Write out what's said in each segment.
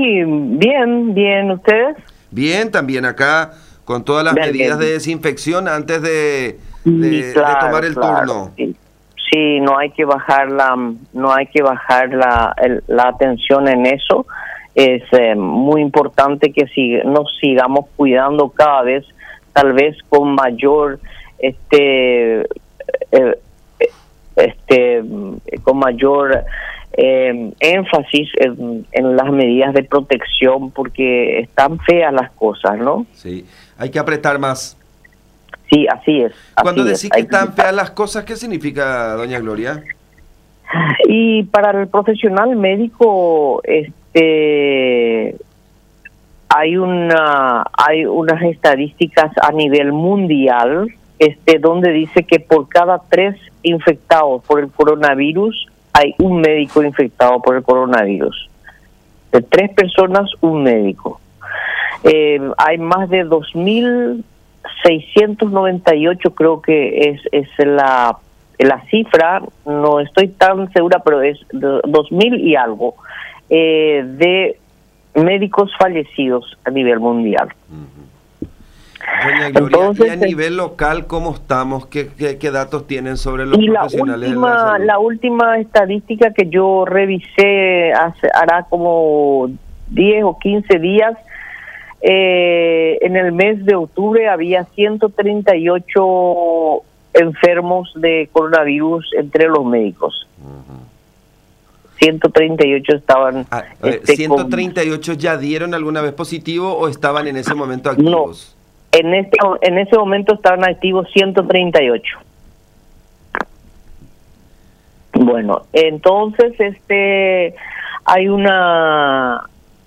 bien, bien. ¿Ustedes? Bien, también acá con todas las Bien, medidas bien. de desinfección antes de, Sí, de tomar el turno. Sí. Sí, no hay que bajar la atención en eso. Es muy importante que nos sigamos cuidando cada vez, tal vez con mayor eh, con mayor énfasis en las medidas de protección, porque están feas las cosas, ¿no? Sí, hay que apretar más. Sí, así es. Cuando Así es. decís que están feas las cosas, ¿qué significa, doña Gloria? Y para el profesional médico, hay unas estadísticas a nivel mundial, donde dice que por cada 3 infectados por el coronavirus hay un médico infectado por el coronavirus. De 3 personas, un médico. Hay más de 2.698, creo que es la cifra, no estoy tan segura, pero es 2.000 y algo, de médicos fallecidos a nivel mundial. Doña Gloria, Entonces, y a nivel local, ¿cómo estamos? ¿Qué datos tienen sobre los profesionales de la salud? La última estadística que yo revisé hará como 10 o 15 días, en el mes de octubre había 138 enfermos de coronavirus entre los médicos. 138 estaban... 138 ya dieron alguna vez positivo o estaban en ese momento activos. No, en ese momento estaban activos 138. Bueno, entonces hay una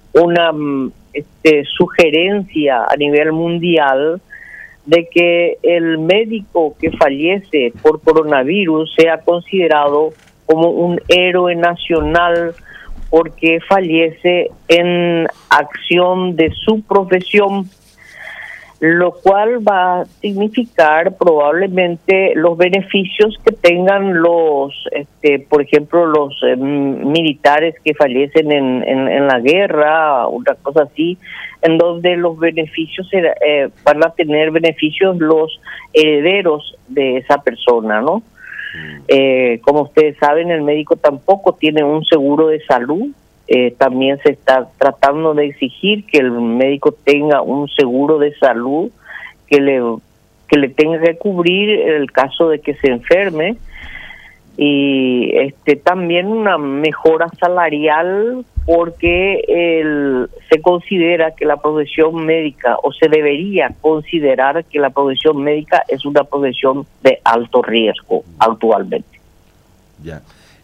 sugerencia a nivel mundial de que el médico que fallece por coronavirus sea considerado como un héroe nacional, porque fallece en acción de su profesión, lo cual va a significar probablemente los beneficios que tengan por ejemplo, los militares que fallecen en la guerra, una cosa así, en donde los beneficios van a tener beneficios los herederos de esa persona, ¿no? Como ustedes saben, el médico tampoco tiene un seguro de salud. También se está tratando de exigir que el médico tenga un seguro de salud que le tenga que cubrir el caso de que se enferme, y también una mejora salarial, porque se considera que la profesión médica, o se debería considerar que la profesión médica es una profesión de alto riesgo actualmente. Ya.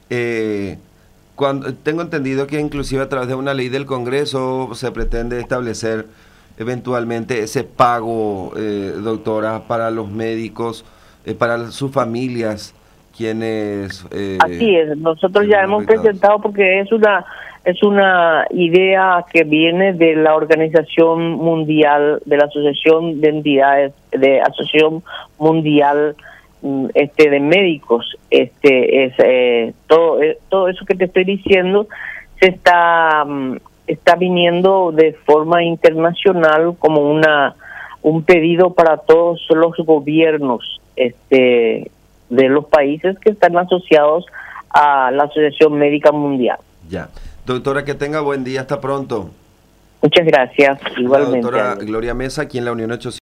Tengo entendido que inclusive a través de una ley del Congreso se pretende establecer eventualmente ese pago, doctora, para los médicos, para sus familias, quienes... Así es, nosotros ya hemos presentado, porque es una idea que viene de la Organización Mundial, de la Asociación de Entidades, de Asociación Mundial de Médicos. Todo eso que te estoy diciendo se está viniendo de forma internacional como un pedido para todos los gobiernos de los países que están asociados a la Asociación Médica Mundial. Ya. Doctora, que tenga buen día. Hasta pronto. Muchas gracias. Igualmente. La doctora Gloria Mesa, aquí en la Unión 800.